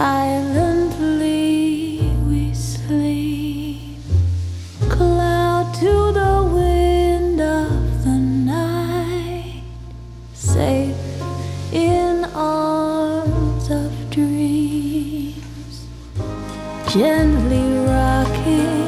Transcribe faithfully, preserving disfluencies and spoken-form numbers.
Silently we sleep, cloud to the wind of the night, safe in arms of dreams, gently rocking